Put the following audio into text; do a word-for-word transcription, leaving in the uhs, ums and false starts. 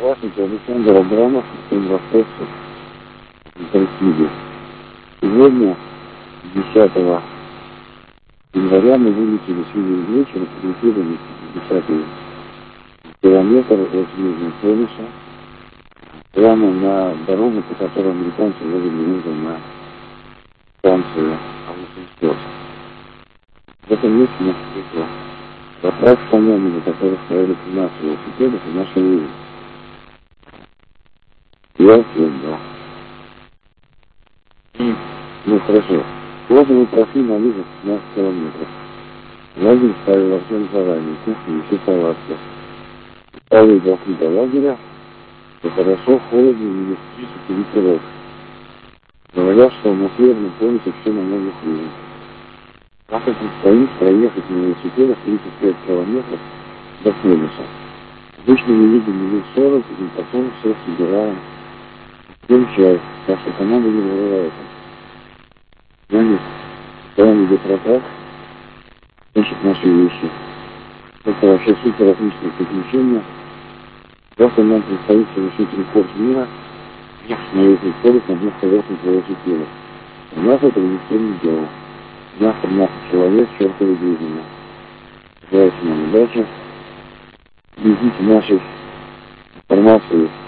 Здравствуйте, Александр Абрамов, Ростовцев, России. Сегодня, десятого января, мы вылетели с Юрия вечера, прилетели десятый километр от Южного полюса, прямо на дорогу, по которой американцы вывели уже на станцию Александр. В этом месте нас встретила вопрос с конями, на которых стояли тринадцать велосипедов, и наши люди. Я ответил. Ну хорошо. Вот мы прошли на лыжах пятнадцать километров. Лагерь ставил Артем заранее, кухню и все палатки. Ставили дошли до лагеря, что хорошо, холодно, минус тридцать ветерок. Говорят, что на Северном полюсе все намного хуже. Как это стоит, проехать на велосипедах тридцать пять километров до полюса. Обычно мы видим минут сорок, и потом все собираем. Пьем чай, так что команда не вырывается. Знаете, стоим в ветротах, ищет наши вещи. Это вообще супер отличное приключение. Завтра нам предстоит совершить рекорд мира, ехать на весь полюс на двух колесных велосипедах. У нас этого никто не делал. У нас тринадцать человек, чертовы движения. Желаю нам удачи. Следите нашей информации